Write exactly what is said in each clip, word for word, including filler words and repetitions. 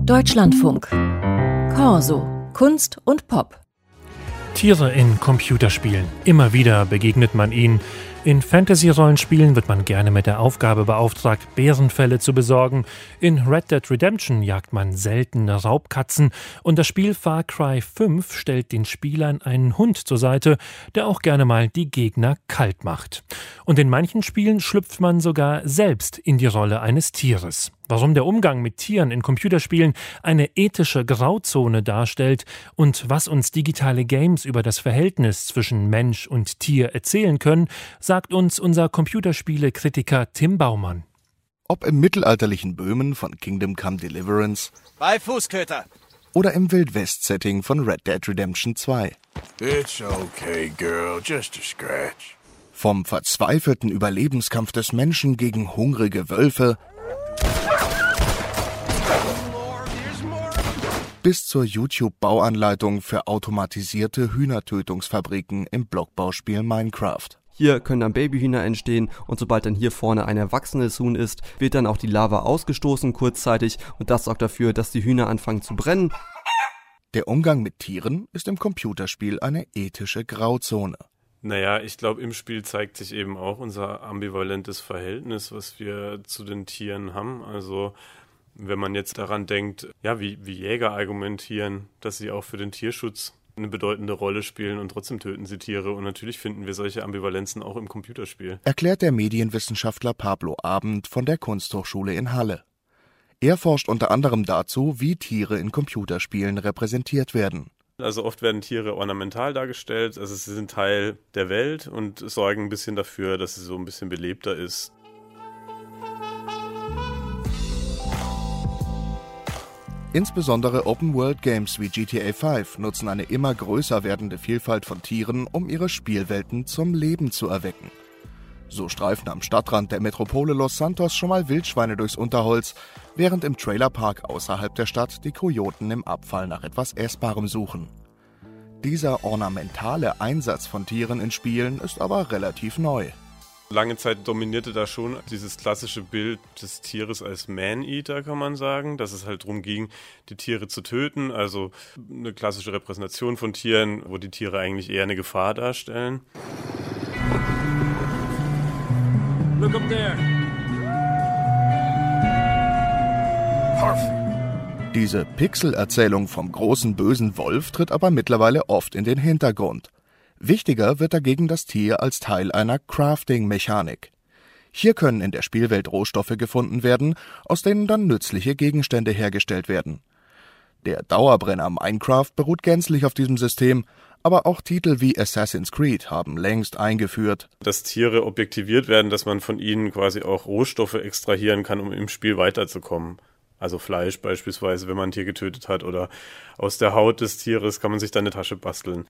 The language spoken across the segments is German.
Deutschlandfunk. Corso. Kunst und Pop. Tiere in Computerspielen. Immer wieder begegnet man ihnen. In Fantasy-Rollenspielen wird man gerne mit der Aufgabe beauftragt, Bärenfelle zu besorgen. In Red Dead Redemption jagt man seltene Raubkatzen. Und das Spiel Far Cry fünf stellt den Spielern einen Hund zur Seite, der auch gerne mal die Gegner kalt macht. Und in manchen Spielen schlüpft man sogar selbst in die Rolle eines Tieres. Warum der Umgang mit Tieren in Computerspielen eine ethische Grauzone darstellt und was uns digitale Games über das Verhältnis zwischen Mensch und Tier erzählen können, sagt uns unser Computerspiele-Kritiker Tim Baumann. Ob im mittelalterlichen Böhmen von Kingdom Come Deliverance bei Fußköter oder im Wild-West-Setting von Red Dead Redemption zwei. It's okay, girl, just a scratch. Vom verzweifelten Überlebenskampf des Menschen gegen hungrige Wölfe bis zur YouTube-Bauanleitung für automatisierte Hühnertötungsfabriken im Blockbauspiel Minecraft. Hier können dann Babyhühner entstehen und sobald dann hier vorne ein erwachsenes Huhn ist, wird dann auch die Lava ausgestoßen kurzzeitig und das sorgt dafür, dass die Hühner anfangen zu brennen. Der Umgang mit Tieren ist im Computerspiel eine ethische Grauzone. Naja, ich glaube, im Spiel zeigt sich eben auch unser ambivalentes Verhältnis, was wir zu den Tieren haben. Also wenn man jetzt daran denkt, ja, wie, wie Jäger argumentieren, dass sie auch für den Tierschutz eine bedeutende Rolle spielen und trotzdem töten sie Tiere. Und natürlich finden wir solche Ambivalenzen auch im Computerspiel. Erklärt der Medienwissenschaftler Pablo Abend von der Kunsthochschule in Halle. Er forscht unter anderem dazu, wie Tiere in Computerspielen repräsentiert werden. Also oft werden Tiere ornamental dargestellt, also sie sind Teil der Welt und sorgen ein bisschen dafür, dass sie so ein bisschen belebter ist. Insbesondere Open-World-Games wie G T A fünf nutzen eine immer größer werdende Vielfalt von Tieren, um ihre Spielwelten zum Leben zu erwecken. So streifen am Stadtrand der Metropole Los Santos schon mal Wildschweine durchs Unterholz, während im Trailerpark außerhalb der Stadt die Kojoten im Abfall nach etwas Essbarem suchen. Dieser ornamentale Einsatz von Tieren in Spielen ist aber relativ neu. Lange Zeit dominierte da schon dieses klassische Bild des Tieres als Man-Eater, kann man sagen, dass es halt darum ging, die Tiere zu töten, also eine klassische Repräsentation von Tieren, wo die Tiere eigentlich eher eine Gefahr darstellen. Look up there. Perfect. Diese Pixel-Erzählung vom großen bösen Wolf tritt aber mittlerweile oft in den Hintergrund. Wichtiger wird dagegen das Tier als Teil einer Crafting-Mechanik. Hier können in der Spielwelt Rohstoffe gefunden werden, aus denen dann nützliche Gegenstände hergestellt werden. Der Dauerbrenner Minecraft beruht gänzlich auf diesem System, aber auch Titel wie Assassin's Creed haben längst eingeführt, dass Tiere objektiviert werden, dass man von ihnen quasi auch Rohstoffe extrahieren kann, um im Spiel weiterzukommen. Also Fleisch beispielsweise, wenn man ein Tier getötet hat, oder aus der Haut des Tieres kann man sich dann eine Tasche basteln.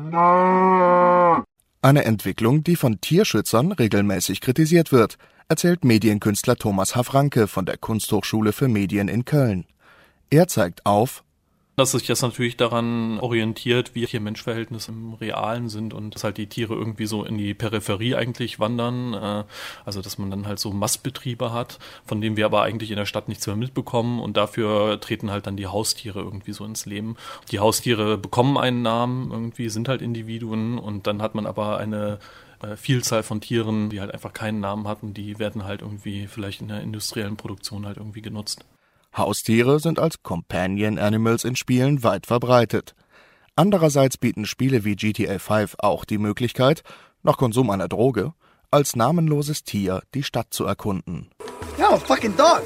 Eine Entwicklung, die von Tierschützern regelmäßig kritisiert wird, erzählt Medienkünstler Thomas Hafranke von der Kunsthochschule für Medien in Köln. Er zeigt auf, dass sich das natürlich daran orientiert, wie Tier-Mensch-Verhältnisse im Realen sind und dass halt die Tiere irgendwie so in die Peripherie eigentlich wandern. Also dass man dann halt so Mastbetriebe hat, von denen wir aber eigentlich in der Stadt nichts mehr mitbekommen und dafür treten halt dann die Haustiere irgendwie so ins Leben. Die Haustiere bekommen einen Namen, irgendwie sind halt Individuen und dann hat man aber eine Vielzahl von Tieren, die halt einfach keinen Namen hatten, die werden halt irgendwie vielleicht in der industriellen Produktion halt irgendwie genutzt. Haustiere sind als Companion Animals in Spielen weit verbreitet. Andererseits bieten Spiele wie G T A fünf auch die Möglichkeit, nach Konsum einer Droge, als namenloses Tier die Stadt zu erkunden. You're a fucking dog.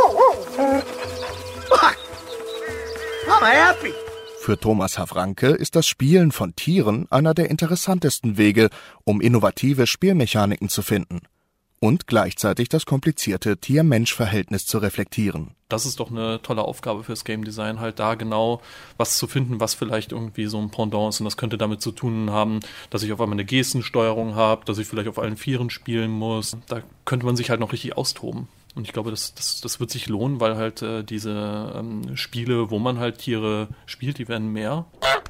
Fuck. I'm happy. Für Thomas Hafranke ist das Spielen von Tieren einer der interessantesten Wege, um innovative Spielmechaniken zu finden und gleichzeitig das komplizierte Tier-Mensch-Verhältnis zu reflektieren. Das ist doch eine tolle Aufgabe fürs Game Design, halt da genau was zu finden, was vielleicht irgendwie so ein Pendant ist. Und das könnte damit zu tun haben, dass ich auf einmal eine Gestensteuerung habe, dass ich vielleicht auf allen Vieren spielen muss. Da könnte man sich halt noch richtig austoben. Und ich glaube, das, das, das wird sich lohnen, weil halt äh, diese ähm, Spiele, wo man halt Tiere spielt, die werden mehr.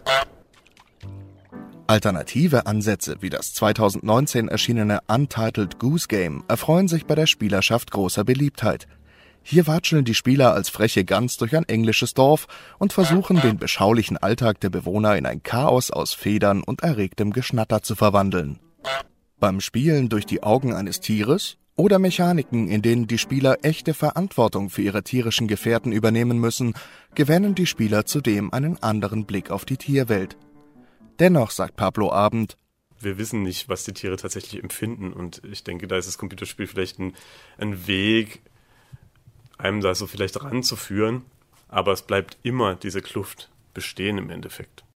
Alternative Ansätze wie das zweitausendneunzehn erschienene Untitled Goose Game erfreuen sich bei der Spielerschaft großer Beliebtheit. Hier watscheln die Spieler als freche Gans durch ein englisches Dorf und versuchen, den beschaulichen Alltag der Bewohner in ein Chaos aus Federn und erregtem Geschnatter zu verwandeln. Beim Spielen durch die Augen eines Tieres oder Mechaniken, in denen die Spieler echte Verantwortung für ihre tierischen Gefährten übernehmen müssen, gewinnen die Spieler zudem einen anderen Blick auf die Tierwelt. Dennoch, sagt Pablo Abend, wir wissen nicht, was die Tiere tatsächlich empfinden, und ich denke, da ist das Computerspiel vielleicht ein, ein Weg, einem da so vielleicht ranzuführen, aber es bleibt immer diese Kluft bestehen im Endeffekt.